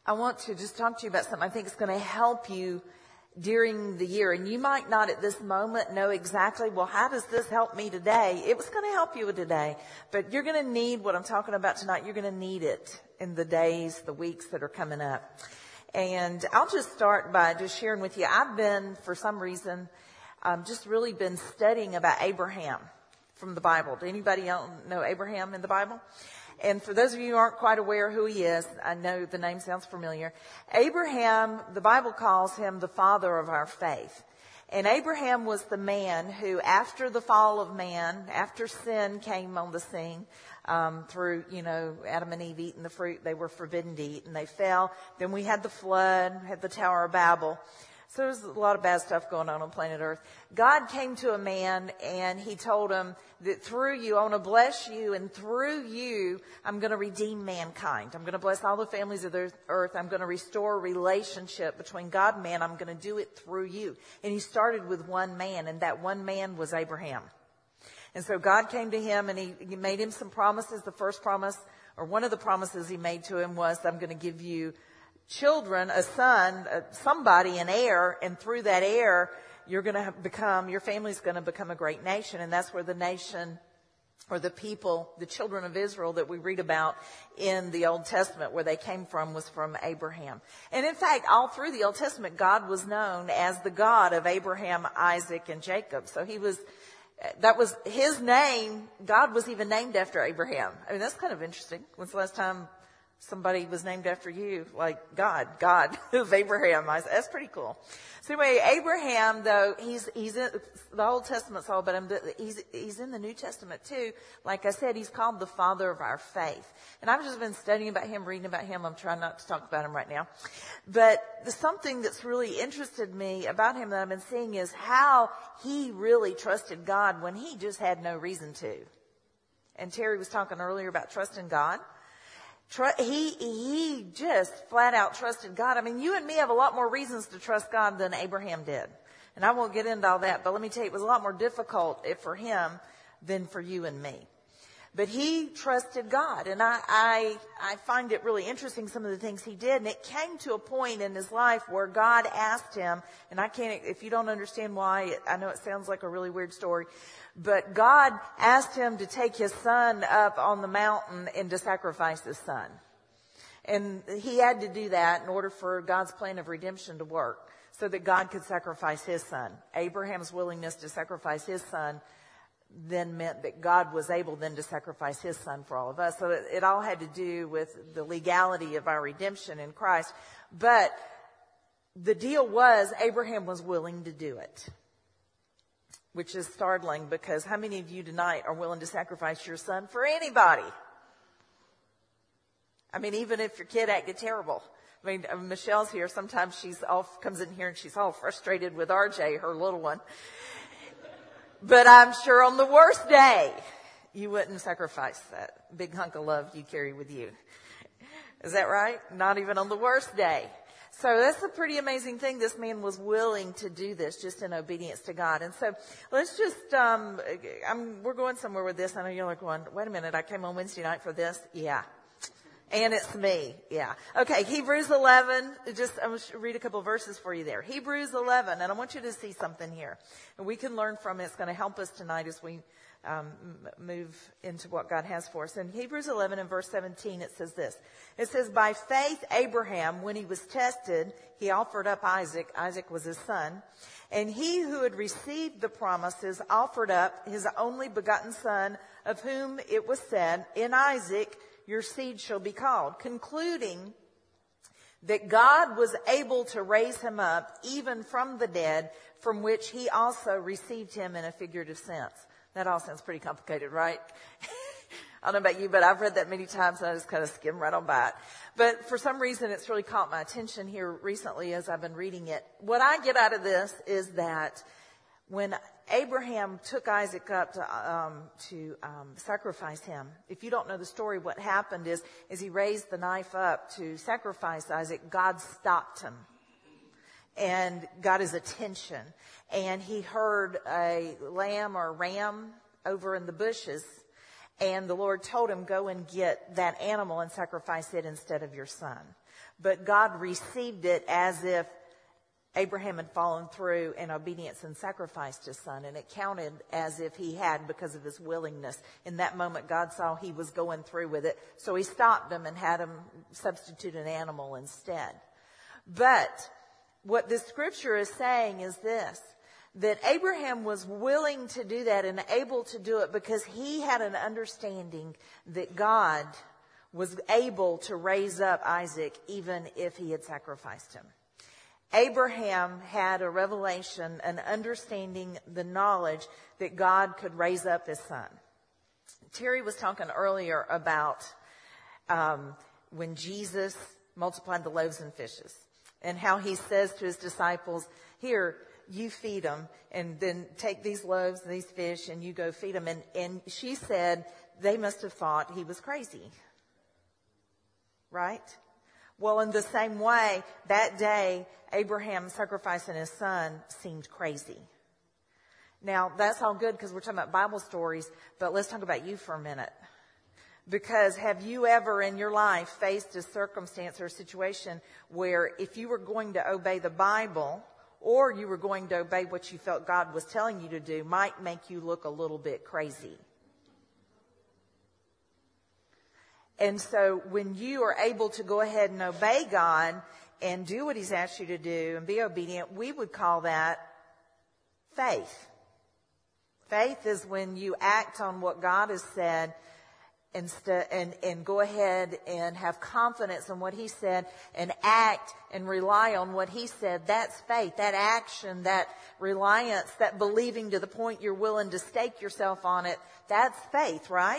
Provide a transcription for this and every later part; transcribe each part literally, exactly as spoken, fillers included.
I want to just talk to you about something I think is going to help you during the year. And you might not at this moment know exactly, well, how does this help me today? It was going to help you today, but you're going to need what I'm talking about tonight. You're going to need it in the days, the weeks that are coming up. And I'll just start by just sharing with you. I've been, for some reason, um, just really been studying about Abraham from the Bible. Do anybody else know Abraham in the Bible? And for those of you who aren't quite aware who he is, I know the name sounds familiar. Abraham, the Bible calls him the father of our faith. And Abraham was the man who, after the fall of man, after sin came on the scene, um, through, you know, Adam and Eve eating the fruit they were forbidden to eat, and they fell. Then we had the flood, had the Tower of Babel. So there's a lot of bad stuff going on on planet Earth. God came to a man and he told him that through you, I want to bless you, and through you, I'm going to redeem mankind. I'm going to bless all the families of the earth. I'm going to restore a relationship between God and man. I'm going to do it through you. And he started with one man, and that one man was Abraham. And so God came to him and he, he made him some promises. The first promise, or one of the promises he made to him was, I'm going to give you children, a son, somebody, an heir, and through that heir, you're going to become, your family's going to become a great nation. And that's where the nation, or the people, the children of Israel that we read about in the Old Testament, where they came from, was from Abraham. And in fact, all through the Old Testament, God was known as the God of Abraham, Isaac, and Jacob. So he was, that was his name. God was even named after Abraham. I mean, that's kind of interesting. When's the last time somebody was named after you, like God, God of Abraham? That's pretty cool. So anyway, Abraham, though, he's, he's in, the Old Testament's all about him, but he's, he's in the New Testament too. Like I said, he's called the father of our faith. And I've just been studying about him, reading about him. I'm trying not to talk about him right now. But the, something that's really interested me about him that I've been seeing is how he really trusted God when he just had no reason to. And Terry was talking earlier about trusting God. He, he just flat out trusted God. I mean, you and me have a lot more reasons to trust God than Abraham did. And I won't get into all that, but let me tell you, it was a lot more difficult for him than for you and me. But he trusted God. And I, I, I find it really interesting, some of the things he did. And it came to a point in his life where God asked him, and I can't, if you don't understand why, I know it sounds like a really weird story, but God asked him to take his son up on the mountain and to sacrifice his son. And he had to do that in order for God's plan of redemption to work, so that God could sacrifice his son. Abraham's willingness to sacrifice his son then meant that God was able then to sacrifice his son for all of us. So it, it all had to do with the legality of our redemption in Christ. But the deal was, Abraham was willing to do it, which is startling, because how many of you tonight are willing to sacrifice your son for anybody? I mean, even if your kid acted terrible. I mean, Michelle's here. Sometimes she's all, comes in here and she's all frustrated with R J, her little one. But I'm sure on the worst day, you wouldn't sacrifice that big hunk of love you carry with you. Is that right? Not even on the worst day. So that's a pretty amazing thing. This man was willing to do this just in obedience to God. And so let's just, um, I'm, we're going somewhere with this. I know you're like going, wait a minute, I came on Wednesday night for this. Yeah. And it's me. Yeah. Okay. Hebrews eleven. Just, I'm going to read a couple of verses for you there. Hebrews eleven. And I want you to see something here. And we can learn from it. It's going to help us tonight as we um, move into what God has for us. In Hebrews eleven and verse seventeen, it says this. It says, by faith, Abraham, when he was tested, he offered up Isaac. Isaac was his son. And he who had received the promises offered up his only begotten son, of whom it was said, in Isaac your seed shall be called, concluding that God was able to raise him up even from the dead, from which he also received him in a figurative sense. That all sounds pretty complicated, right? I don't know about you, but I've read that many times and I just kind of skim right on by it. But for some reason, it's really caught my attention here recently as I've been reading it. What I get out of this is that when Abraham took Isaac up to, um, to um, sacrifice him, if you don't know the story, what happened is, as he raised the knife up to sacrifice Isaac, God stopped him and got his attention. And he heard a lamb or a ram over in the bushes. And the Lord told him, go and get that animal and sacrifice it instead of your son. but God received it as if Abraham had fallen through in obedience and sacrificed his son, and it counted as if he had because of his willingness. In that moment, God saw he was going through with it, so he stopped him and had him substitute an animal instead. But what this scripture is saying is this, that Abraham was willing to do that and able to do it because he had an understanding that God was able to raise up Isaac even if he had sacrificed him. Abraham had a revelation, an understanding, the knowledge that God could raise up his son. Terry was talking earlier about um, when Jesus multiplied the loaves and fishes and how he says to his disciples, here, you feed them and then take these loaves and these fish and you go feed them. And, and she said they must have thought he was crazy. Right? Well, in the same way, that day, Abraham sacrificing his son seemed crazy. Now, that's all good because we're talking about Bible stories, but let's talk about you for a minute. Because have you ever in your life faced a circumstance or a situation where if you were going to obey the Bible or you were going to obey what you felt God was telling you to do might make you look a little bit crazy? And so when you are able to go ahead and obey God and do what he's asked you to do and be obedient, we would call that faith. Faith is when you act on what God has said and, st- and, and go ahead and have confidence in what he said and act and rely on what he said. That's faith. That action, that reliance, that believing to the point you're willing to stake yourself on it, that's faith, right?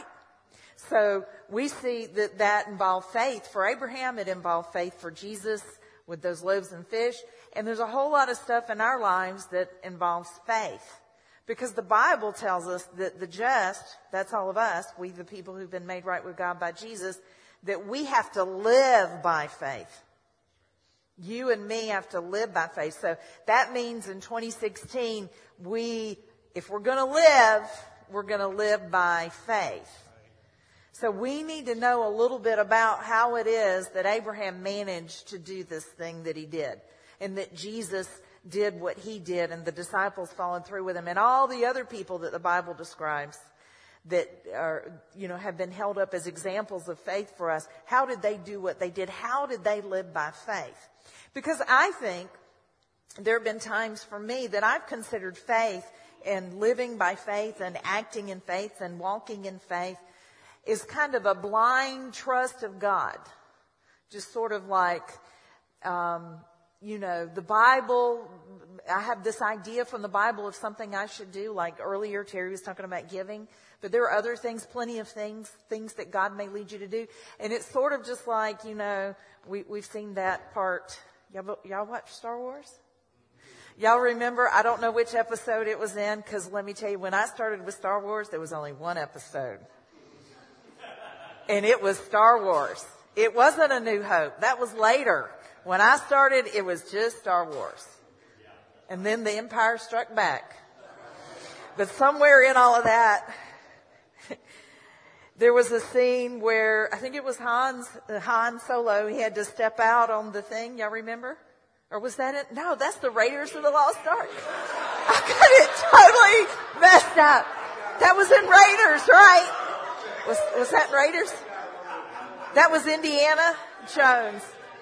So we see that that involved faith for Abraham. It involved faith for Jesus with those loaves and fish. And there's a whole lot of stuff in our lives that involves faith. Because the Bible tells us that the just, that's all of us, we the people who've been made right with God by Jesus, that we have to live by faith. You and me have to live by faith. So that means in twenty sixteen, we, if we're going to live, we're going to live by faith. So we need to know a little bit about how it is that Abraham managed to do this thing that he did, and that Jesus did what he did, and the disciples followed through with him, and all the other people that the Bible describes that are, you know, have been held up as examples of faith for us. How did they do what they did? How did they live by faith? Because I think there have been times for me that I've considered faith and living by faith and acting in faith and walking in faith is kind of a blind trust of God. Just sort of like, um, you know, the Bible, I have this idea from the Bible of something I should do. Like earlier, Terry was talking about giving. But there are other things, plenty of things, things that God may lead you to do. And it's sort of just like, you know, we, we've seen that part. Y'all, y'all watch Star Wars? Y'all remember, I don't know which episode it was in, because let me tell you, when I started with Star Wars, there was only one episode. And it was Star Wars. It wasn't A New Hope. That was later. When I started, it was just Star Wars. And then the Empire Struck Back. But somewhere in all of that, there was a scene where, I think it was Han's, Han Solo, he had to step out on the thing. Y'all remember? Or was that it? No, that's the Raiders of the Lost Ark. I got it totally messed up. That was in Raiders, right? Was, was that Raiders? That was Indiana Jones.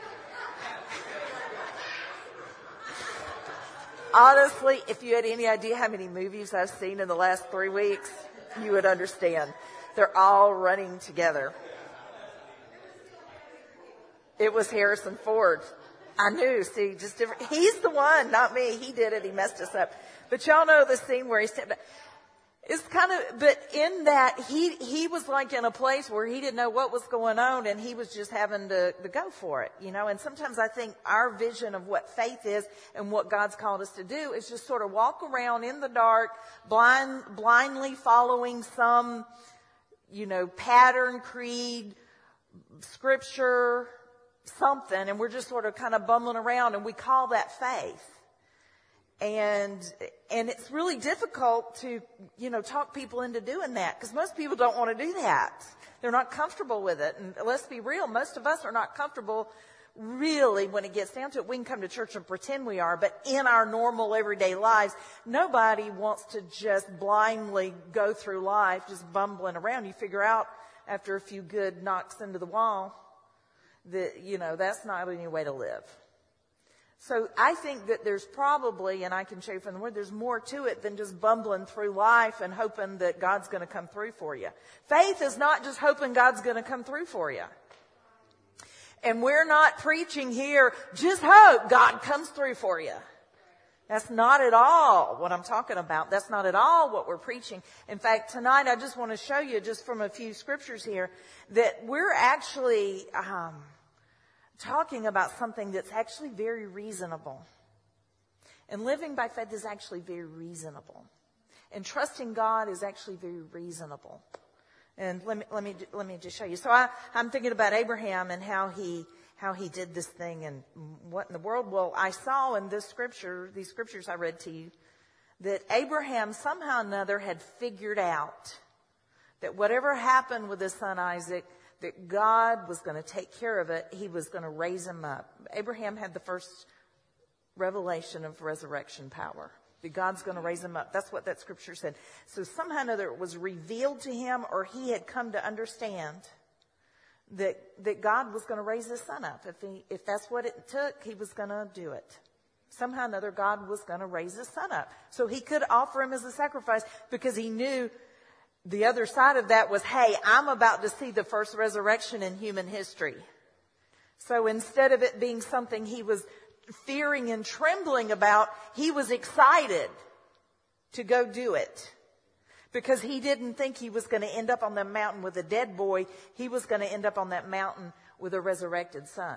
Honestly, if you had any idea how many movies I've seen in the last three weeks, you would understand. They're all running together. It was Harrison Ford. I knew, see, just different. He's the one, not me. He did it. He messed us up. But y'all know the scene where he stepped back. It's kind of, but in that, he, he was like in a place where he didn't know what was going on, and he was just having to, to go for it, you know. And sometimes I think our vision of what faith is and what God's called us to do is just sort of walk around in the dark, blind, blindly following some, you know, pattern, creed, scripture, something, and we're just sort of kind of bumbling around, and we call that faith. And, and it's really difficult to, you know, talk people into doing that, because most people don't want to do that. They're not comfortable with it. And let's be real, most of us are not comfortable really, when it gets down to it, we can come to church and pretend we are, but in our normal everyday lives, nobody wants to just blindly go through life just bumbling around. You figure out after a few good knocks into the wall that, you know, that's not any way to live. So I think that there's probably, and I can show you from the Word, there's more to it than just bumbling through life and hoping that God's going to come through for you. Faith is not just hoping God's going to come through for you. And we're not preaching here, just hope God comes through for you. That's not at all what I'm talking about. That's not at all what we're preaching. In fact, tonight I just want to show you just from a few scriptures here that we're actually um, talking about something that's actually very reasonable. And living by faith is actually very reasonable. And trusting God is actually very reasonable. And let me, let me, let me just show you. So I, I'm thinking about Abraham and how he, how he did this thing and what in the world. Well, I saw in this scripture, these scriptures I read to you, that Abraham somehow or another had figured out that whatever happened with his son Isaac, that God was going to take care of it. He was going to raise him up. Abraham had the first revelation of resurrection power. That God's going to raise him up. That's what that scripture said. So somehow or another it was revealed to him, or he had come to understand that that God was going to raise his son up. If he, if that's what it took, he was going to do it. Somehow or another God was going to raise his son up. So he could offer him as a sacrifice because he knew the other side of that was, hey, I'm about to see the first resurrection in human history. So instead of it being something he was fearing and trembling about, he was excited to go do it. Because he didn't think he was going to end up on the mountain with a dead boy. He was going to end up on that mountain with a resurrected son.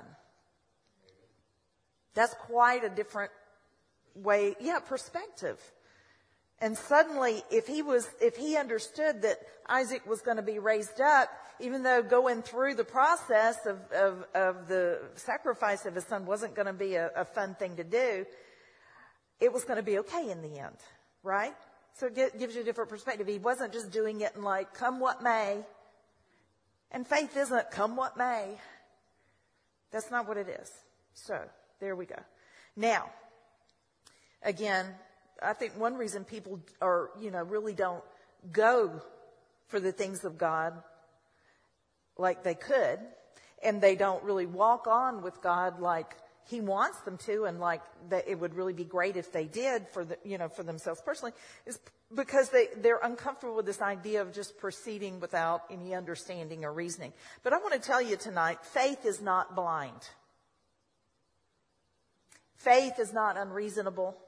That's quite a different way, yeah, perspective. And suddenly, if he was, if he understood that Isaac was going to be raised up, even though going through the process of, of, of the sacrifice of his son wasn't going to be a, a fun thing to do, it was going to be okay in the end, right? So it gives you a different perspective. He wasn't just doing it in like, come what may. And faith isn't come what may. That's not what it is. So, there we go. Now, again, I think one reason people are, you know, really don't go for the things of God like they could, and they don't really walk on with God like He wants them to, and like that it would really be great if they did for the, you know, for themselves personally, is because they, they're uncomfortable with this idea of just proceeding without any understanding or reasoning. But I want to tell you tonight, faith is not blind. Faith is not unreasonable.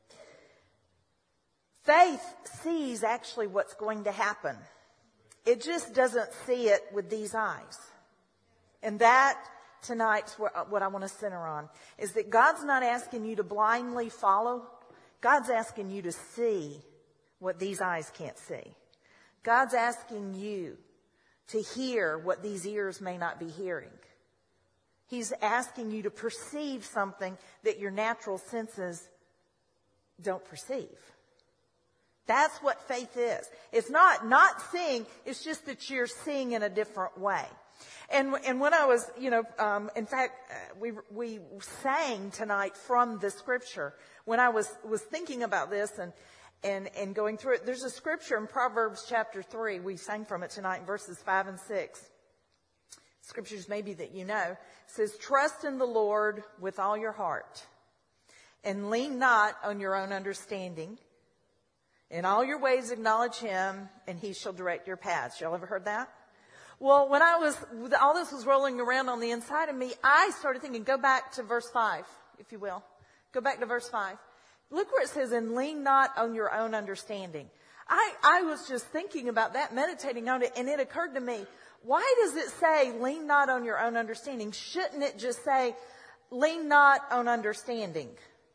Faith sees actually what's going to happen. It just doesn't see it with these eyes. And that tonight's what I want to center on, is that God's not asking you to blindly follow. God's asking you to see what these eyes can't see. God's asking you to hear what these ears may not be hearing. He's asking you to perceive something that your natural senses don't perceive. That's what faith is. It's not not seeing, it's just that you're seeing in a different way. And and when I was, you know, um, in fact, uh, we we sang tonight from the scripture. When I was was thinking about this and and and going through it, there's a scripture in Proverbs chapter three. We sang from it tonight in verses five and six. Scriptures maybe that you know. It says, "Trust in the Lord with all your heart, and lean not on your own understanding. In all your ways acknowledge Him, and He shall direct your paths." Y'all ever heard that? Well, when I was, all this was rolling around on the inside of me, I started thinking, go back to verse five, if you will. Go back to verse five. Look where it says, "And lean not on your own understanding." I, I was just thinking about that, meditating on it, and it occurred to me, why does it say, lean not on your own understanding? Shouldn't it just say, lean not on understanding?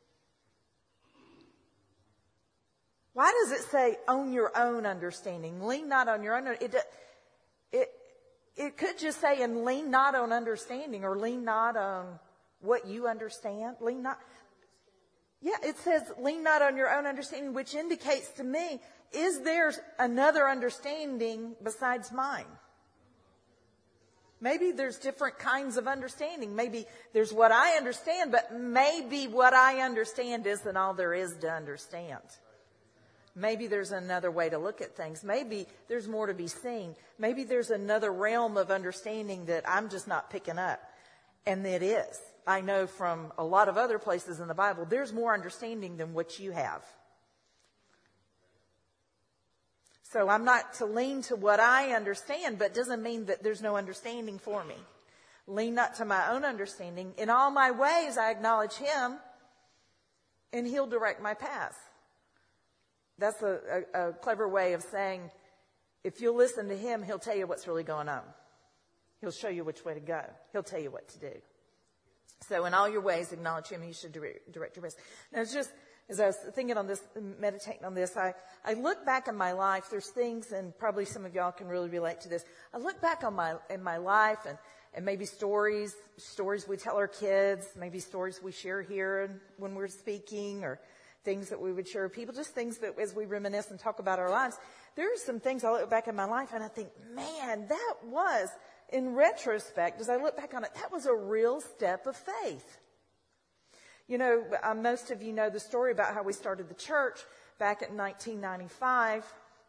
Why does it say, own your own understanding? Lean not on your own. It, it, it could just say, and lean not on understanding, or lean not on what you understand. Lean not. Yeah, it says, lean not on your own understanding, which indicates to me, is there another understanding besides mine? Maybe there's different kinds of understanding. Maybe there's what I understand, but maybe what I understand isn't all there is to understand. Maybe there's another way to look at things. Maybe there's more to be seen. Maybe there's another realm of understanding that I'm just not picking up. And it is. I know from a lot of other places in the Bible, there's more understanding than what you have. So I'm not to lean to what I understand, but doesn't mean that there's no understanding for me. Lean not to my own understanding. In all my ways, I acknowledge him, and he'll direct my path. That's a, a, a clever way of saying, if you'll listen to him, he'll tell you what's really going on. He'll show you which way to go. He'll tell you what to do. So in all your ways, acknowledge him, and you should direct, direct your ways. Now, it's just, as I was thinking on this, meditating on this, I, I look back in my life. There's things, and probably some of y'all can really relate to this. I look back on my, in my life and, and maybe stories, stories we tell our kids, maybe stories we share here and when we're speaking, or things that we would share with people, just things that as we reminisce and talk about our lives. There are some things I look back in my life and I think, man, that was, in retrospect, as I look back on it, that was a real step of faith. You know, uh, most of you know the story about how we started the church back in nineteen ninety-five.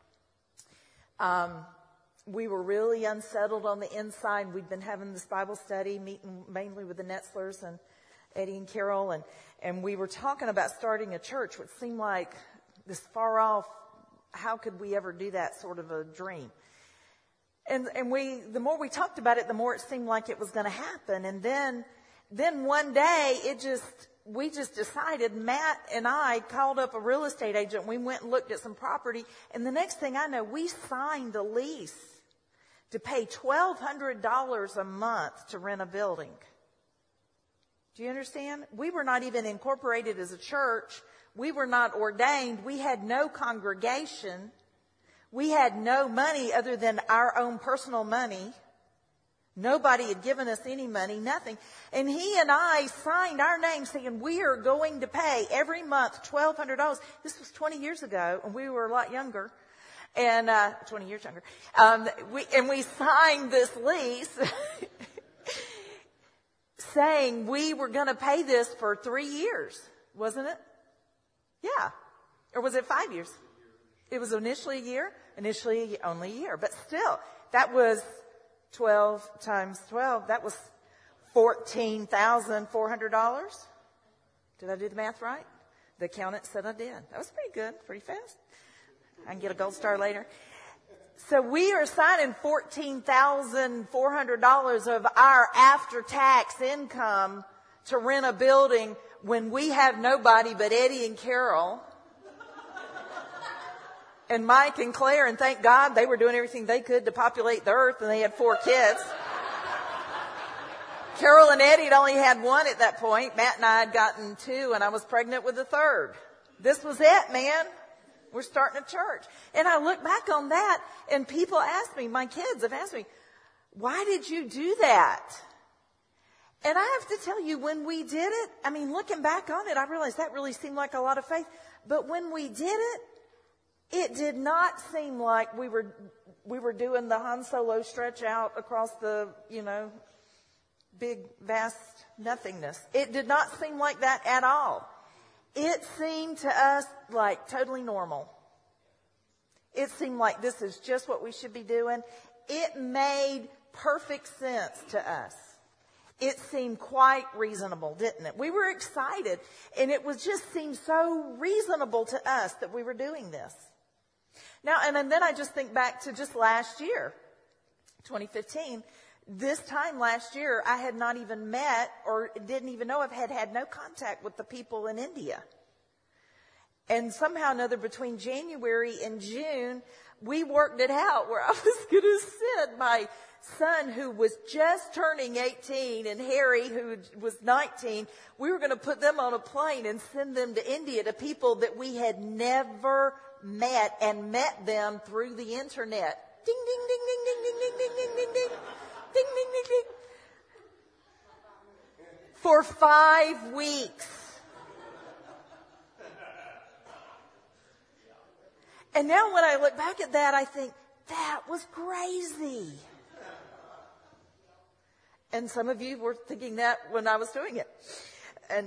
Um, we were really unsettled on the inside. We'd been having this Bible study, meeting mainly with the Netzlers and Eddie and Carol, and, and we were talking about starting a church, which seemed like this far off, how could we ever do that sort of a dream? And, and we, the more we talked about it, the more it seemed like it was going to happen. And then, then one day it just, we just decided, Matt and I called up a real estate agent. We went and looked at some property. And the next thing I know, we signed a lease to pay twelve hundred dollars a month to rent a building. Do you understand? We were not even incorporated as a church. We were not ordained. We had no congregation. We had no money other than our own personal money. Nobody had given us any money, nothing. And he and I signed our name saying we are going to pay every month twelve hundred dollars. This was twenty years ago, and we were a lot younger. And uh twenty years younger. Um, we, and we signed this lease saying we were going to pay this for three years, wasn't it? Yeah. Or was it five years? It was initially a year, initially only a year. But still, that was twelve times twelve. That was fourteen thousand four hundred dollars. Did I do the math right? The accountant said I did. That was pretty good, pretty fast. I can get a gold star later. So we are signing fourteen thousand four hundred dollars of our after-tax income to rent a building when we have nobody but Eddie and Carol and Mike and Claire, and thank God they were doing everything they could to populate the earth, and they had four kids. Carol and Eddie had only had one at that point. Matt and I had gotten two, and I was pregnant with the third. This was it, man. We're starting a church. And I look back on that, and people ask me, my kids have asked me, why did you do that? And I have to tell you, when we did it, I mean, looking back on it, I realized that really seemed like a lot of faith. But when we did it, it did not seem like we were we were doing the Han Solo stretch out across the, you know, big, vast nothingness. It did not seem like that at all. It seemed to us like totally normal. It seemed like this is just what we should be doing. It made perfect sense to us. It seemed quite reasonable, didn't it? We were excited, and it was just seemed so reasonable to us that we were doing this. Now, and, and then I just think back to just last year, twenty fifteen. This time last year, I had not even met or didn't even know I had had no contact with the people in India. And somehow or another, between January and June, we worked it out where I was going to send my son, who was just turning eighteen, and Harry, who was nineteen. We were going to put them on a plane and send them to India, to people that we had never met, and met them through the internet. Ding, ding, ding, ding, ding, ding, ding, ding, ding, ding, ding. Ding, ding, ding, ding. For five weeks. And now when I look back at that, I think, that was crazy. And some of you were thinking that when I was doing it. And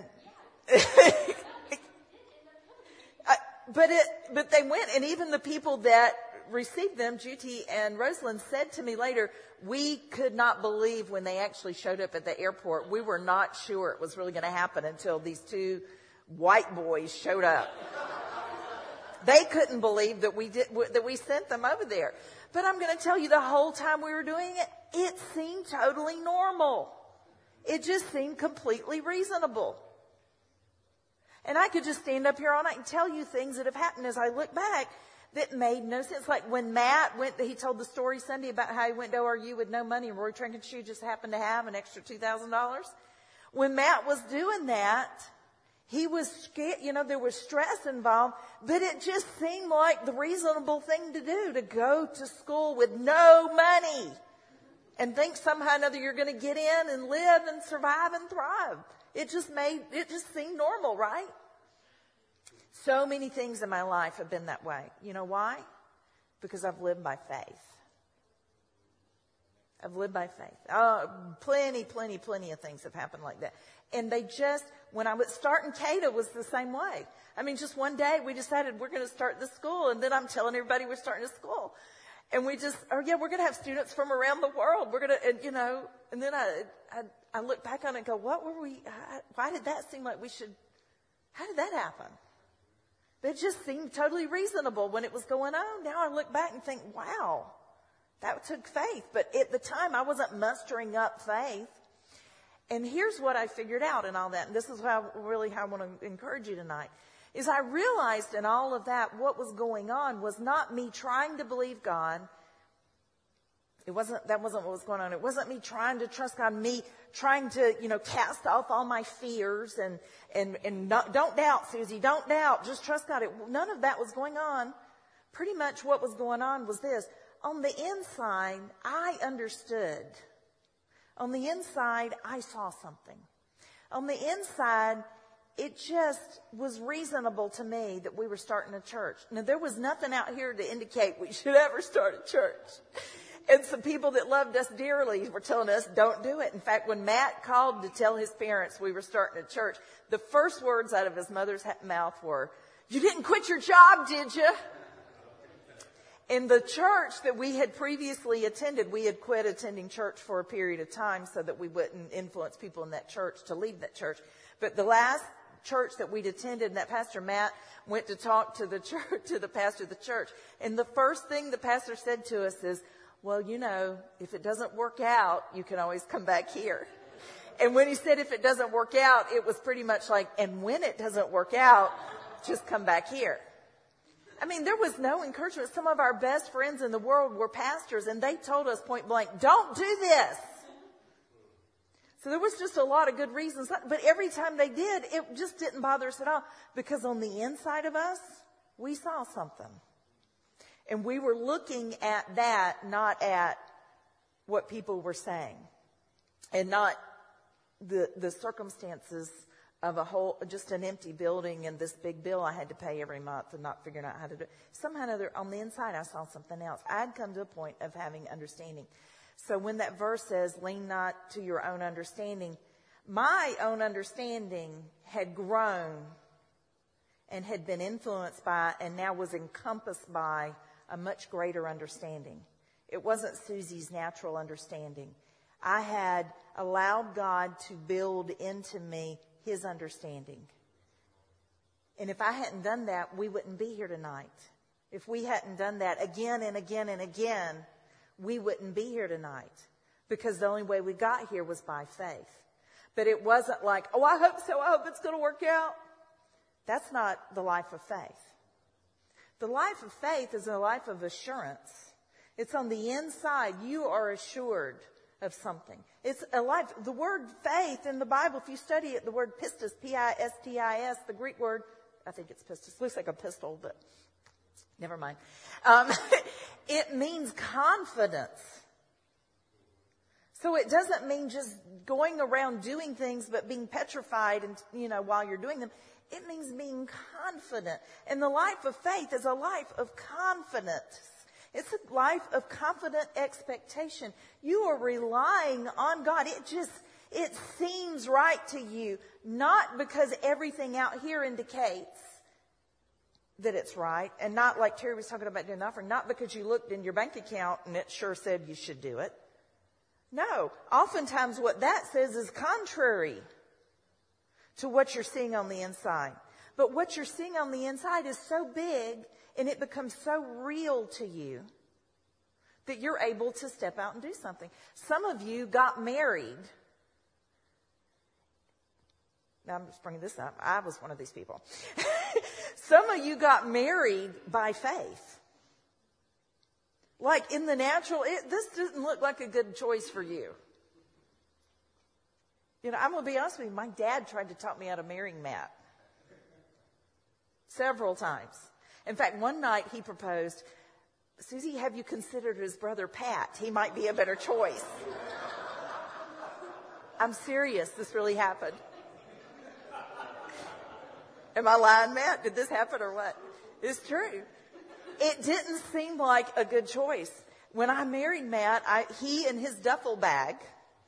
I, but it, but they went, and even the people that received them, Judy and Rosalind, said to me later, we could not believe when they actually showed up at the airport. We were not sure it was really going to happen until these two white boys showed up. They couldn't believe that we did, that we sent them over there. But I'm going to tell you, the whole time we were doing it, it seemed totally normal. It just seemed completely reasonable. And I could just stand up here all night and tell you things that have happened as I look back that made no sense. Like when Matt went, he told the story Sunday about how he went to O R U with no money, and Roy Trinkenshoe just happened to have an extra two thousand dollars. When Matt was doing that, he was scared, you know, there was stress involved, but it just seemed like the reasonable thing to do, to go to school with no money and think somehow or another you're going to get in and live and survive and thrive. It just made, it just seemed normal, right? So many things in my life have been that way. You know why? Because I've lived by faith. I've lived by faith. Oh, plenty, plenty, plenty of things have happened like that. And they just, when I was starting Cato was the same way. I mean, just one day we decided we're going to start this school, and then I'm telling everybody we're starting a school. And we just, oh yeah, we're going to have students from around the world. We're going to, and, you know, and then I, I, I look back on it and go, what were we, why did that seem like we should, how did that happen? It just seemed totally reasonable when it was going on. Now I look back and think, wow, that took faith. But at the time, I wasn't mustering up faith. And here's what I figured out in all that. And this is how really how I want to encourage you tonight. Is I realized in all of that, what was going on was not me trying to believe God. It wasn't, that wasn't what was going on. It wasn't me trying to trust God, me trying to, you know, cast off all my fears and, and, and not, don't doubt, Susie, don't doubt, just trust God. It, none of that was going on. Pretty much what was going on was this. On the inside, I understood. On the inside, I saw something. On the inside, it just was reasonable to me that we were starting a church. Now, there was nothing out here to indicate we should ever start a church. And some people that loved us dearly were telling us, don't do it. In fact, when Matt called to tell his parents we were starting a church, the first words out of his mother's mouth were, you didn't quit your job, did you? In the church that we had previously attended, we had quit attending church for a period of time so that we wouldn't influence people in that church to leave that church. But the last church that we'd attended, and that Pastor Matt went to talk to the church, to the pastor of the church. And the first thing the pastor said to us is, well, you know, if it doesn't work out, you can always come back here. And when he said if it doesn't work out, it was pretty much like, and when it doesn't work out, just come back here. I mean, there was no encouragement. Some of our best friends in the world were pastors, and they told us point blank, don't do this. So there was just a lot of good reasons. But every time they did, it just didn't bother us at all. Because on the inside of us, we saw something. And we were looking at that, not at what people were saying. And not the the circumstances of a whole, just an empty building and this big bill I had to pay every month and not figuring out how to do it. Somehow or other, on the inside, I saw something else. I'd come to a point of having understanding. So when that verse says, lean not to your own understanding, my own understanding had grown and had been influenced by and now was encompassed by a much greater understanding. It wasn't Susie's natural understanding. I had allowed God to build into me his understanding. And if I hadn't done that, we wouldn't be here tonight. If we hadn't done that again and again and again, we wouldn't be here tonight. Because the only way we got here was by faith. But it wasn't like, oh, I hope so, I hope it's going to work out. That's not the life of faith. The life of faith is a life of assurance. It's on the inside. You are assured of something. It's a life. The word faith in the Bible, if you study it, the word pistis, P I S T I S, the Greek word, I think it's pistis. Looks like a pistol, but never mind. Um, it means confidence. So it doesn't mean just going around doing things but being petrified and, you know, while you're doing them. It means being confident. And the life of faith is a life of confidence. It's a life of confident expectation. You are relying on God. It just, it seems right to you, not because everything out here indicates that it's right, and not like Terry was talking about doing the offering, not because you looked in your bank account and it sure said you should do it. No, oftentimes what that says is contrary to what you're seeing on the inside. But what you're seeing on the inside is so big and it becomes so real to you that you're able to step out and do something. Some of you got married. Now I'm just bringing this up. I was one of these people. Some of you got married by faith. Like in the natural, it, this doesn't look like a good choice for you. You know, I'm going to be honest with you. My dad tried to talk me out of marrying Matt. Several times. In fact, one night he proposed, Susie, have you considered his brother Pat? He might be a better choice. I'm serious. This really happened. Am I lying, Matt? Did this happen or what? It's true. It didn't seem like a good choice. When I married Matt, I, he and his duffel bag,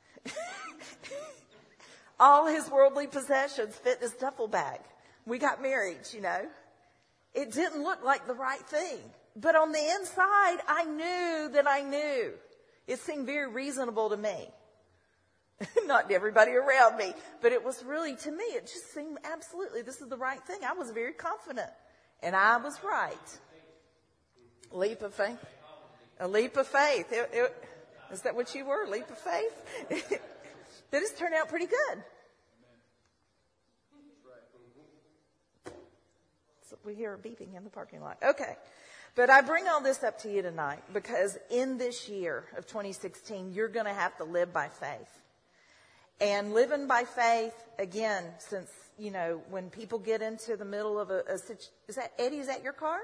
all his worldly possessions fit in his duffel bag. We got married, you know. It didn't look like the right thing. But on the inside, I knew that I knew. It seemed very reasonable to me. Not to everybody around me, but it was really, to me, it just seemed absolutely, this is the right thing. I was very confident. And I was right. Leap of faith. A leap of faith. It, it, is that what you were? A leap of faith? That has turned out pretty good. So we hear a beeping in the parking lot. Okay. But I bring all this up to you tonight because in this year of twenty sixteen, you're going to have to live by faith. And living by faith, again, since, you know, when people get into the middle of a, a situation, is that, Eddie, is that your car?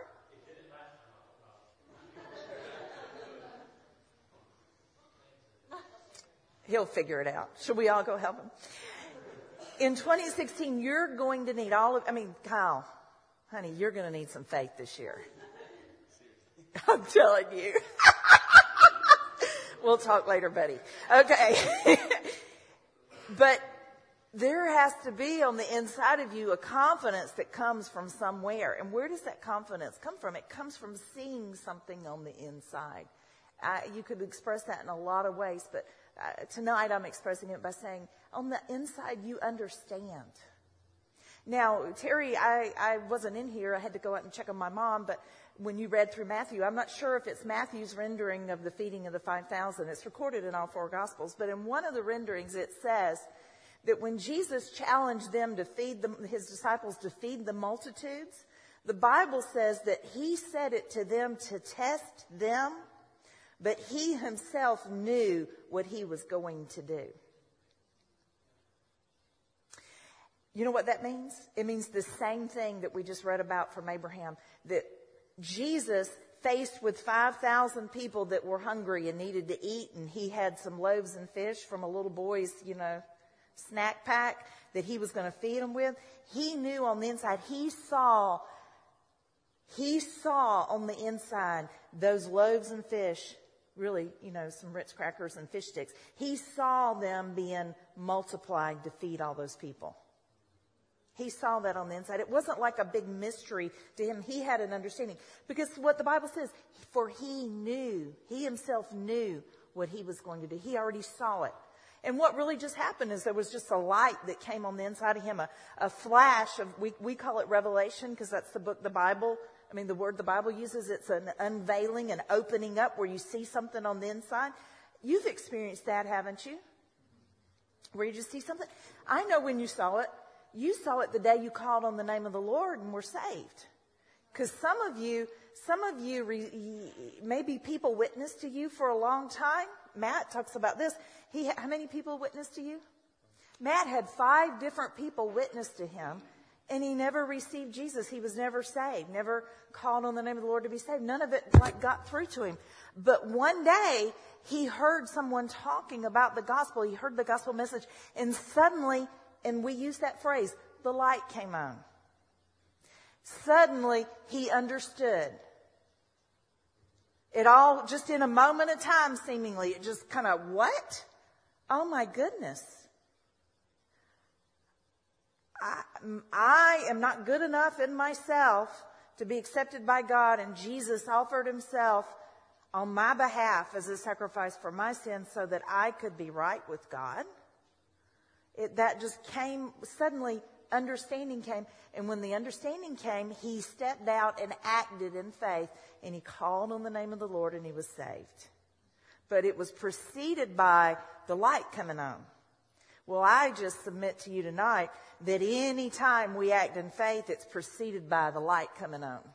He'll figure it out. Should we all go help him? In twenty sixteen, you're going to need all of, I mean, Kyle, honey, you're going to need some faith this year. I'm telling you. We'll talk later, buddy. Okay. But there has to be on the inside of you a confidence that comes from somewhere. And where does that confidence come from? It comes from seeing something on the inside. Uh, you could express that in a lot of ways, but uh, tonight I'm expressing it by saying, on the inside you understand. Now, Terry, I, I wasn't in here. I had to go out and check on my mom, but when you read through Matthew, I'm not sure if it's Matthew's rendering of the feeding of the five thousand. It's recorded in all four Gospels, but in one of the renderings it says that when Jesus challenged them to feed the, his disciples to feed the multitudes, the Bible says that he said it to them to test them, but he himself knew what he was going to do. You know what that means? It means the same thing that we just read about from Abraham, that Jesus, faced with five thousand people that were hungry and needed to eat, and he had some loaves and fish from a little boy's, you know, snack pack that he was going to feed them with. He knew on the inside, he saw, he saw on the inside those loaves and fish, really, you know, some Ritz crackers and fish sticks. He saw them being multiplied to feed all those people. He saw that on the inside. It wasn't like a big mystery to him. He had an understanding. Because what the Bible says, for he knew, he himself knew what he was going to do. He already saw it. And what really just happened is there was just a light that came on the inside of him, a, a flash of, we, we call it revelation because that's the book, the Bible. I mean, the word the Bible uses, it's an unveiling, an opening up where you see something on the inside. You've experienced that, haven't you? Where you just see something. I know when you saw it. You saw it the day you called on the name of the Lord and were saved. Because some of you, some of you, re, maybe people witnessed to you for a long time. Matt talks about this. He, how many people witnessed to you? Matt had five different people witness to him, and he never received Jesus. He was never saved, never called on the name of the Lord to be saved. None of it like got through to him. But one day, he heard someone talking about the gospel. He heard the gospel message, and suddenly, and we use that phrase, the light came on. Suddenly, he understood. It all, just in a moment of time, seemingly, it just kind of, what? Oh my goodness. I, I am not good enough in myself to be accepted by God, and Jesus offered himself on my behalf as a sacrifice for my sins so that I could be right with God. It, that just came, suddenly understanding came. And when the understanding came, he stepped out and acted in faith, and he called on the name of the Lord, and he was saved. But it was preceded by the light coming on. Well, I just submit to you tonight that any time we act in faith, it's preceded by the light coming on.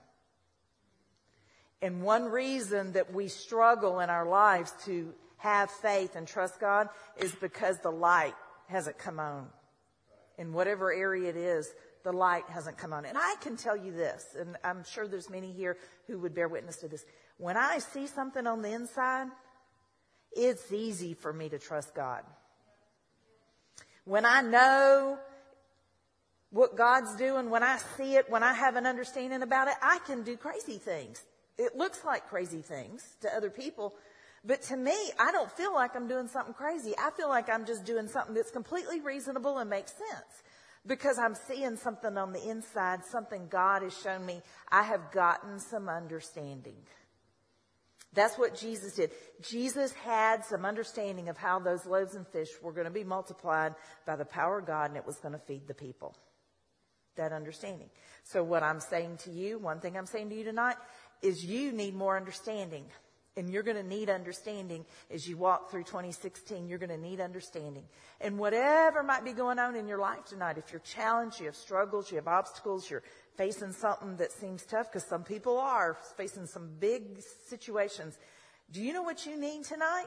And one reason that we struggle in our lives to have faith and trust God is because the light hasn't come on. In whatever area it is, the light hasn't come on. And I can tell you this, and I'm sure there's many here who would bear witness to this. When I see something on the inside, it's easy for me to trust God. When I know what God's doing, when I see it, when I have an understanding about it, I can do crazy things. It looks like crazy things to other people, but to me, I don't feel like I'm doing something crazy. I feel like I'm just doing something that's completely reasonable and makes sense because I'm seeing something on the inside, something God has shown me. I have gotten some understanding. That's what Jesus did. Jesus had some understanding of how those loaves and fish were going to be multiplied by the power of God, and it was going to feed the people. That understanding. So what I'm saying to you, one thing I'm saying to you tonight, is you need more understanding. And you're going to need understanding as you walk through twenty sixteen. You're going to need understanding. And whatever might be going on in your life tonight, if you're challenged, you have struggles, you have obstacles, you're facing something that seems tough, because some people are facing some big situations. Do you know what you need tonight?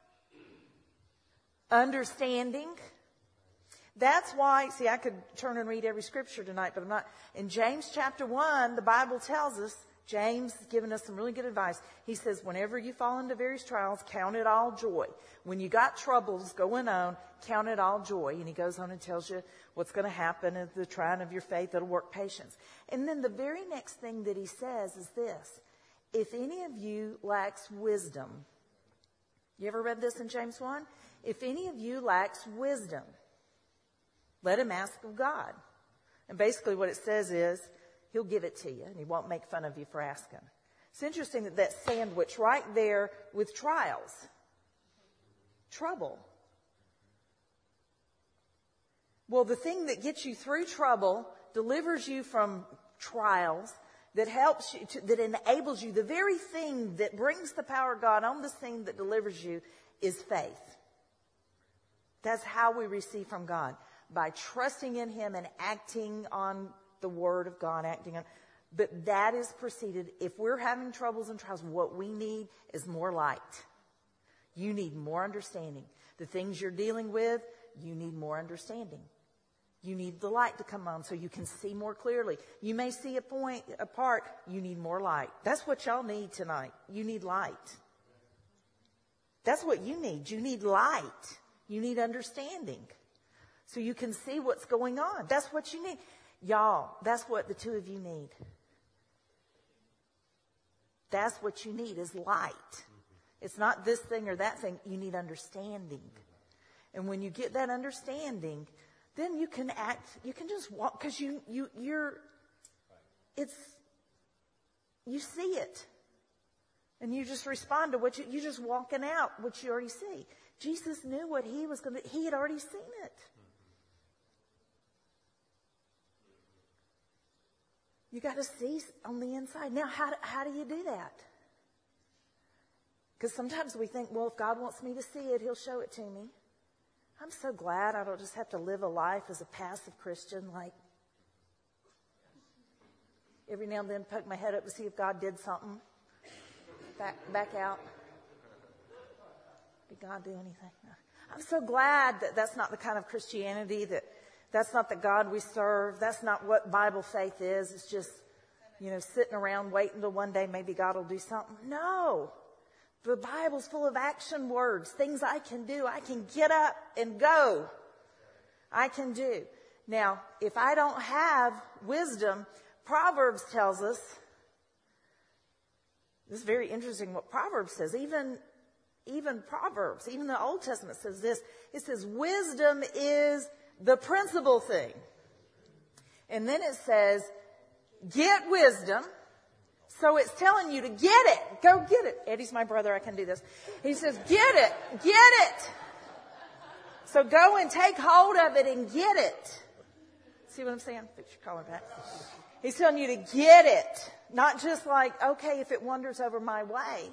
Understanding. That's why, see, I could turn and read every scripture tonight, but I'm not. In James chapter one, the Bible tells us, James has given us some really good advice. He says, whenever you fall into various trials, count it all joy. When you got troubles going on, count it all joy. And he goes on and tells you what's going to happen at the trying of your faith. That'll work patience. And then the very next thing that he says is this. If any of you lacks wisdom, you ever read this in James one? If any of you lacks wisdom, let him ask of God. And basically what it says is, he'll give it to you, and he won't make fun of you for asking. It's interesting that that's sandwiched right there with trials. Trouble. Well, the thing that gets you through trouble, delivers you from trials, that helps you, to, that enables you, the very thing that brings the power of God on the scene that delivers you is faith. That's how we receive from God. By trusting in him and acting on the word of God, acting on. But that is preceded. If we're having troubles and trials, what we need is more light. You need more understanding. The things you're dealing with, you need more understanding. You need the light to come on so you can see more clearly. You may see a point apart. You need more light. That's what y'all need tonight. You need light. That's what you need. You need light. You need understanding. So you can see what's going on. That's what you need. Y'all, that's what the two of you need. That's what you need is light. It's not this thing or that thing. You need understanding. And when you get that understanding, then you can act, you can just walk, because you, you, you're, it's, you see it. And you just respond to what you, you're just walking out what you already see. Jesus knew what he was going to, he had already seen it. You got to see on the inside. Now, how do, how do you do that? Because sometimes we think, well, if God wants me to see it, he'll show it to me. I'm so glad I don't just have to live a life as a passive Christian, like every now and then poke my head up to see if God did something. Back, back out. Did God do anything? No. I'm so glad that that's not the kind of Christianity that That's not the God we serve. That's not what Bible faith is. It's just, you know, sitting around waiting till one day maybe God will do something. No. The Bible's full of action words, things I can do. I can get up and go. I can do. Now, if I don't have wisdom, Proverbs tells us This is very interesting what Proverbs says. Even, even Proverbs, even the Old Testament says this. It says wisdom is the principal thing. And then it says, get wisdom. So it's telling you to get it. Go get it. Eddie's my brother. I can do this. He says, get it. Get it. So go and take hold of it and get it. See what I'm saying? Fix your collar back. He's telling you to get it. Not just like, okay, if it wanders over my way.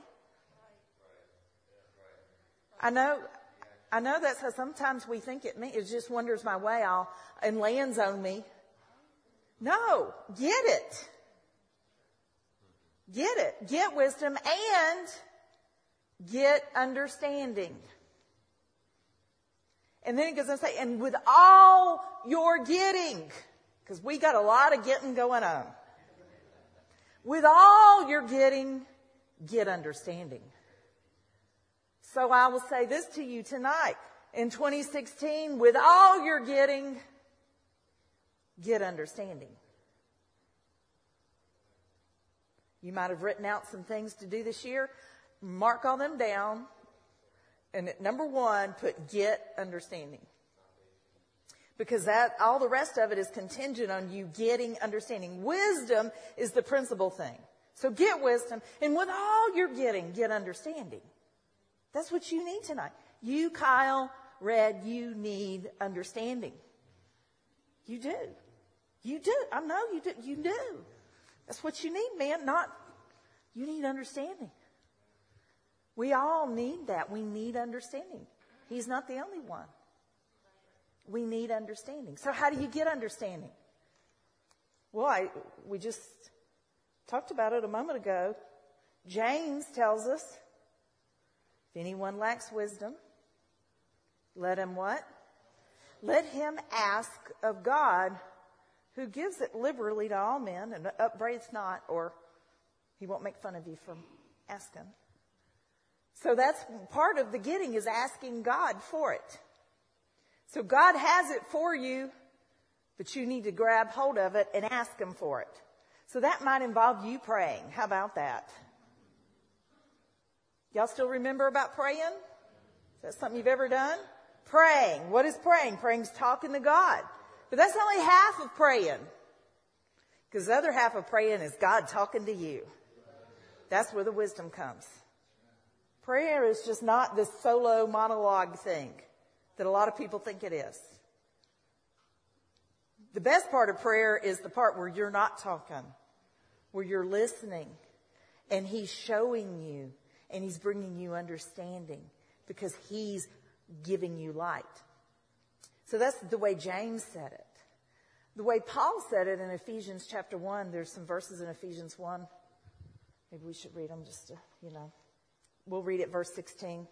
I know, I know that's how sometimes we think it means. It just wanders my way I'll, and lands on me. No, get it. Get it. Get wisdom and get understanding. And then he goes on to say, and with all your getting, because we got a lot of getting going on. With all your getting, get understanding. So I will say this to you tonight. In twenty sixteen, with all your getting, get understanding. You might have written out some things to do this year. Mark all them down. And at number one, put get understanding. Because that, all the rest of it is contingent on you getting understanding. Wisdom is the principal thing. So get wisdom. And with all you're getting, get understanding. That's what you need tonight. You, Kyle, Red, you need understanding. You do. You do. I know you do. You do. That's what you need, man. Not, you need understanding. We all need that. We need understanding. He's not the only one. We need understanding. So how do you get understanding? Well, I, we just talked about it a moment ago. James tells us, if anyone lacks wisdom, let him what? Let him ask of God, who gives it liberally to all men and upbraids not, or he won't make fun of you for asking. So that's part of the getting, is asking God for it. So God has it for you, but you need to grab hold of it and ask him for it. So that might involve you praying. How about that? Y'all still remember about praying? Is that something you've ever done? Praying. What is praying? Praying's talking to God. But that's only half of praying. Because the other half of praying is God talking to you. That's where the wisdom comes. Prayer is just not this solo monologue thing that a lot of people think it is. The best part of prayer is the part where you're not talking, where you're listening, and he's showing you, and he's bringing you understanding, because he's giving you light. So that's the way James said it. The way Paul said it in Ephesians chapter one, there's some verses in Ephesians one. Maybe we should read them just to, you know. We'll read it, verse sixteen.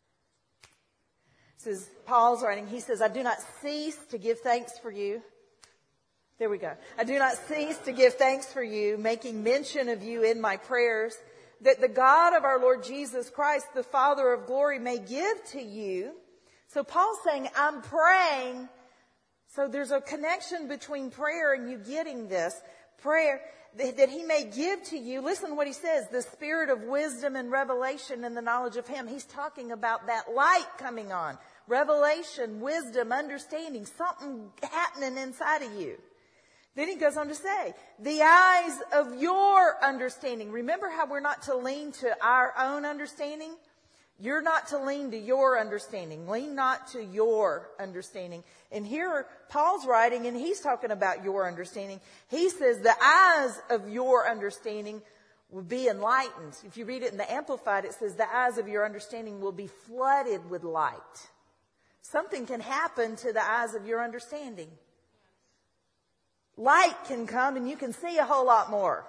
It says, Paul's writing, he says, I do not cease to give thanks for you. There we go. I do not cease to give thanks for you, making mention of you in my prayers, that the God of our Lord Jesus Christ, the Father of glory, may give to you. So Paul's saying, I'm praying. So there's a connection between prayer and you getting this. Prayer, that he may give to you, listen to what he says, the spirit of wisdom and revelation and the knowledge of him. He's talking about that light coming on. Revelation, wisdom, understanding, something happening inside of you. Then he goes on to say, the eyes of your understanding. Remember how we're not to lean to our own understanding? You're not to lean to your understanding. Lean not to your understanding. And here Paul's writing, and he's talking about your understanding. He says the eyes of your understanding will be enlightened. If you read it in the Amplified, it says the eyes of your understanding will be flooded with light. Something can happen to the eyes of your understanding. Light can come and you can see a whole lot more.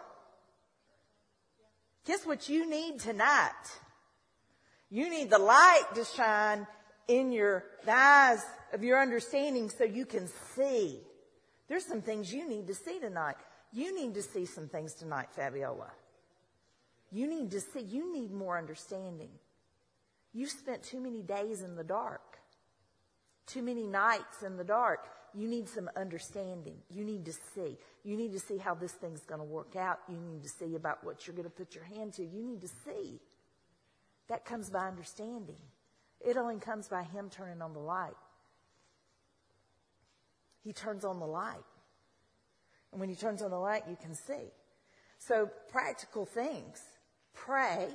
Guess what you need tonight? You need the light to shine in your the eyes of your understanding so you can see. There's some things you need to see tonight. You need to see some things tonight, Fabiola. You need to see. You need more understanding. You spent too many days in the dark. Too many nights in the dark. You need some understanding. You need to see. You need to see how this thing's going to work out. You need to see about what you're going to put your hand to. You need to see. That comes by understanding. It only comes by him turning on the light. He turns on the light. And when he turns on the light, you can see. So practical things. Pray.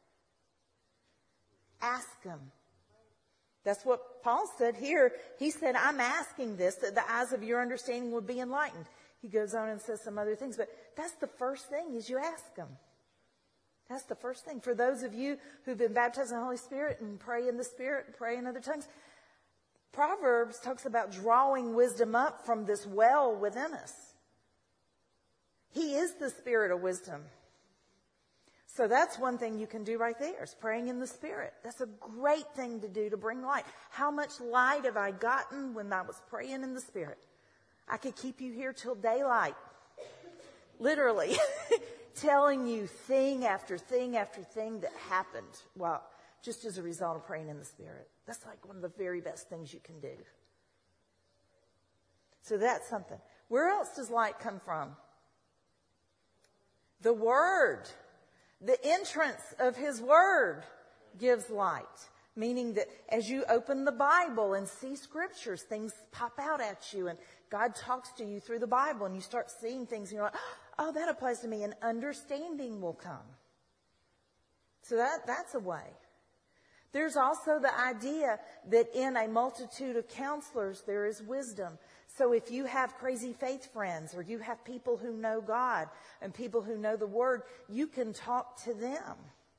Ask him. That's what Paul said here. He said, I'm asking this, that the eyes of your understanding would be enlightened. He goes on and says some other things. But that's the first thing, is you ask him. That's the first thing. For those of you who've been baptized in the Holy Spirit and pray in the Spirit, and pray in other tongues, Proverbs talks about drawing wisdom up from this well within us. He is the Spirit of wisdom. So that's one thing you can do right there, is praying in the Spirit. That's a great thing to do to bring light. How much light have I gotten when I was praying in the Spirit? I could keep you here till daylight. Literally. Telling you thing after thing after thing that happened. Well, just as a result of praying in the Spirit. That's like one of the very best things you can do. So that's something. Where else does light come from? The Word. The entrance of his Word gives light. Meaning that as you open the Bible and see scriptures, things pop out at you and God talks to you through the Bible and you start seeing things and you're like, oh, that applies to me, and understanding will come. So that, that's a way. There's also the idea that in a multitude of counselors, there is wisdom. So if you have crazy faith friends, or you have people who know God and people who know the Word, you can talk to them.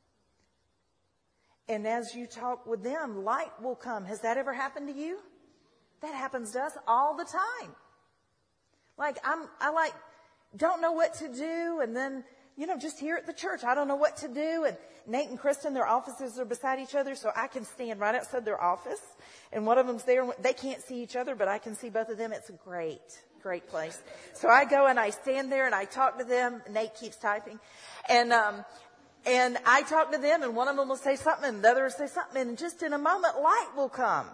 And as you talk with them, light will come. Has that ever happened to you? That happens to us all the time. Like, I'm, I like, don't know what to do, and then, you know, just here at the church, I don't know what to do, and Nate and Kristen, their offices are beside each other, so I can stand right outside their office, and one of them's there. They can't see each other, but I can see both of them. It's a great, great place. So I go and I stand there and I talk to them. Nate keeps typing, and um, and I talk to them, and one of them will say something, and the other will say something, and just in a moment, light will come.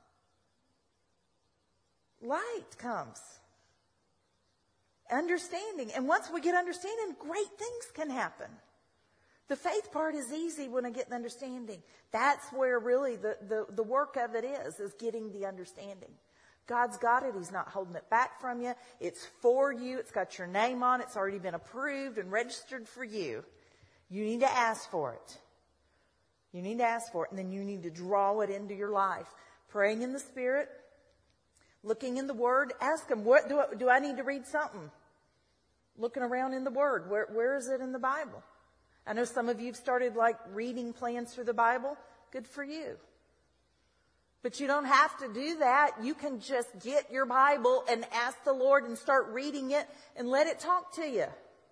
Light comes. Understanding. And once we get understanding, great things can happen. The faith part is easy when I get the understanding. That's where really the, the, the work of it is, is getting the understanding. God's got it. He's not holding it back from you. It's for you. It's got your name on it. It's already been approved and registered for you. You need to ask for it. You need to ask for it, and then you need to draw it into your life. Praying in the Spirit, looking in the Word. Ask Him, what do I, do I need to read something? Looking around in the Word. Where, where is it in the Bible? I know some of you have started like reading plans through the Bible. Good for you. But you don't have to do that. You can just get your Bible and ask the Lord and start reading it and let it talk to you.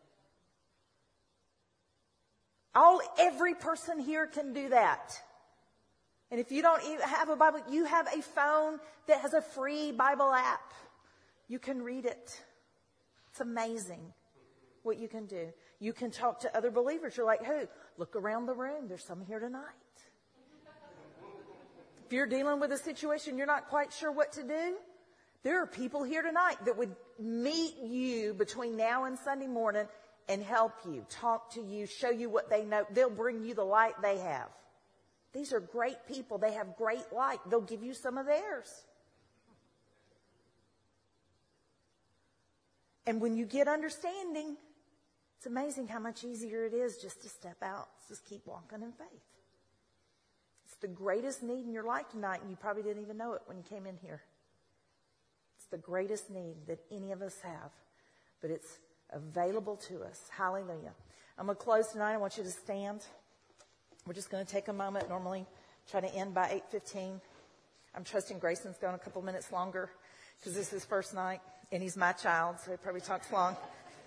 All, every person here can do that. And if you don't even have a Bible, you have a phone that has a free Bible app. You can read it. It's amazing what you can do. You can talk to other believers. You're like, who? Look around the room. There's some here tonight. If you're dealing with a situation you're not quite sure what to do, there are people here tonight that would meet you between now and Sunday morning and help you, talk to you, show you what they know. They'll bring you the light they have. These are great people. They have great light. They'll give you some of theirs. And when you get understanding, it's amazing how much easier it is just to step out, just keep walking in faith. It's the greatest need in your life tonight, and you probably didn't even know it when you came in here. It's the greatest need that any of us have, but it's available to us. Hallelujah. I'm going to close tonight. I want you to stand. We're just going to take a moment. Normally try to end by eight fifteen. I'm trusting Grayson's going a couple minutes longer because this is his first night, and he's my child, so he probably talks long.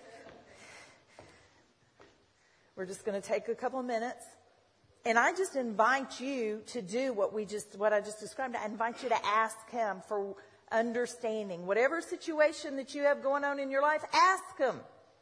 We're just going to take a couple of minutes. And I just invite you to do what we just, what I just described. I invite you to ask Him for understanding. Whatever situation that you have going on in your life, ask Him.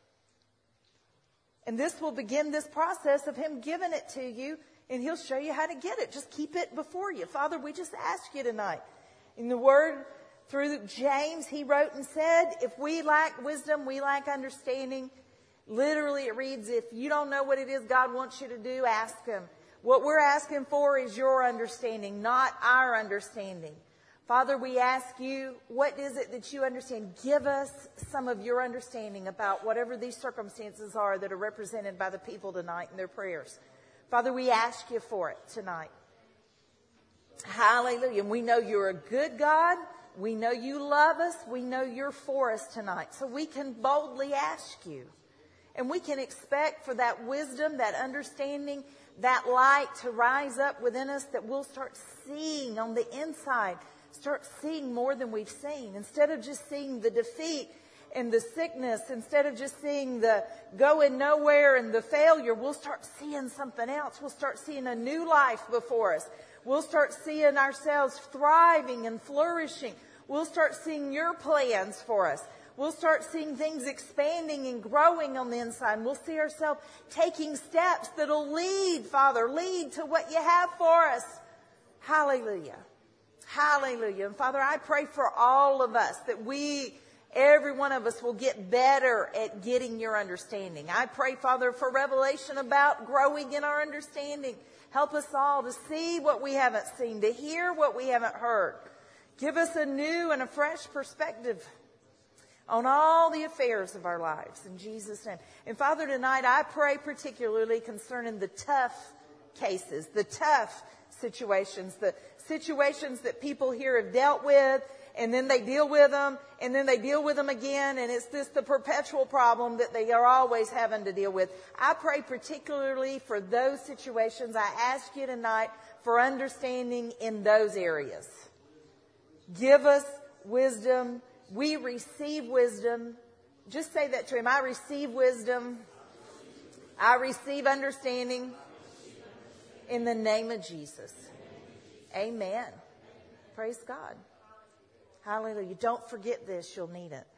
And this will begin this process of Him giving it to you, and He'll show you how to get it. Just keep it before you. Father, we just ask you tonight. In the Word, Through James, he wrote and said, if we lack wisdom, we lack understanding. Literally, it reads, if you don't know what it is God wants you to do, ask him. What we're asking for is your understanding, not our understanding. Father, we ask you, what is it that you understand? Give us some of your understanding about whatever these circumstances are that are represented by the people tonight in their prayers. Father, we ask you for it tonight. Hallelujah. And we know you're a good God. We know you love us. We know you're for us tonight. So we can boldly ask you. And we can expect for that wisdom, that understanding, that light to rise up within us, that we'll start seeing on the inside, start seeing more than we've seen. Instead of just seeing the defeat and the sickness, instead of just seeing the going nowhere and the failure, we'll start seeing something else. We'll start seeing a new life before us. We'll start seeing ourselves thriving and flourishing. We'll start seeing your plans for us. We'll start seeing things expanding and growing on the inside. We'll see ourselves taking steps that'll lead, Father, lead to what you have for us. Hallelujah. Hallelujah. And Father, I pray for all of us that we, every one of us will get better at getting your understanding. I pray, Father, for revelation about growing in our understanding. Help us all to see what we haven't seen, to hear what we haven't heard. Give us a new and a fresh perspective on all the affairs of our lives. In Jesus' name. And Father, tonight I pray particularly concerning the tough cases, the tough situations, the situations that people here have dealt with, and then they deal with them, and then they deal with them again, and it's just the perpetual problem that they are always having to deal with. I pray particularly for those situations. I ask you tonight for understanding in those areas. Give us wisdom. We receive wisdom. Just say that to him. I receive wisdom. I receive understanding. In the name of Jesus. Amen. Praise God. Hallelujah. Don't forget this. You'll need it.